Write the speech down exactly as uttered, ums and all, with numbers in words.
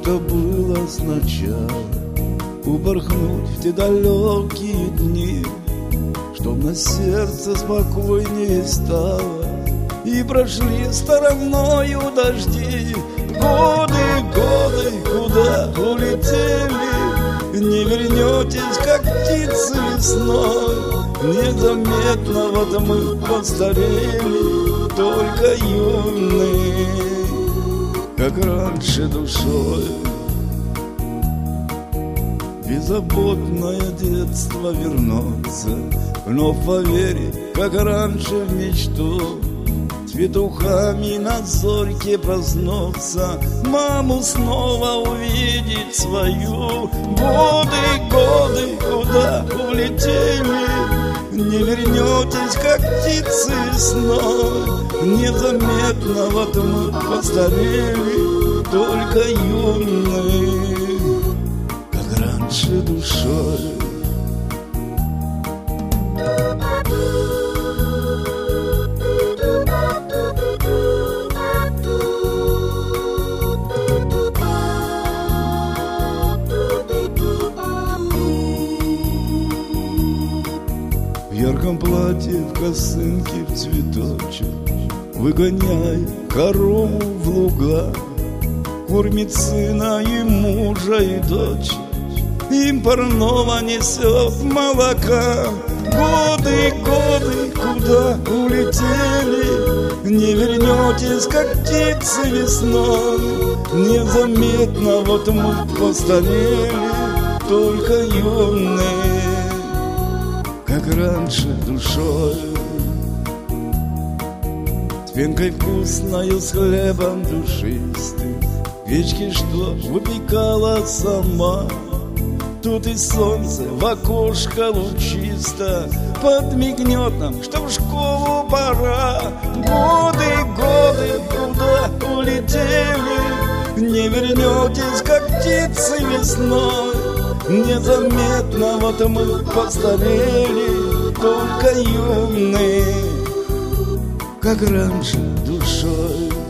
что было сначала, упорхнуть в те далекие дни, чтоб на сердце спокойнее стало, и прошли стороною дожди. Годы, годы, куда улетели, не вернетесь, как птицы весной. Незаметно вот мы постарели, только юные, как раньше душой. Беззаботное детство вернется, вновь поверить, как раньше в мечту, цветухами на зорьке проснуться, маму снова увидеть свою. Годы, годы, куда улетели, не вернетесь, как птицы весной. Незаметно вот мы постарели, только юные, как раньше душой. В ярком платье, в косынке, в цветочек, выгоняй корову в луга, кормит сына и мужа и дочь, им парного несет молока. Годы, годы, куда улетели, не вернетесь, как птицы весной. Незаметно вот мы постарели, только юные, как раньше душой. С пенкой вкусною, с хлебом душистым, печки, что выпекала сама. Тут и солнце в окошко лучисто подмигнет нам, что в школу пора. Годы, годы, куда улетели, не вернетесь, как птицы весной. Незаметно вот мы постарели, только юные, как раньше душой.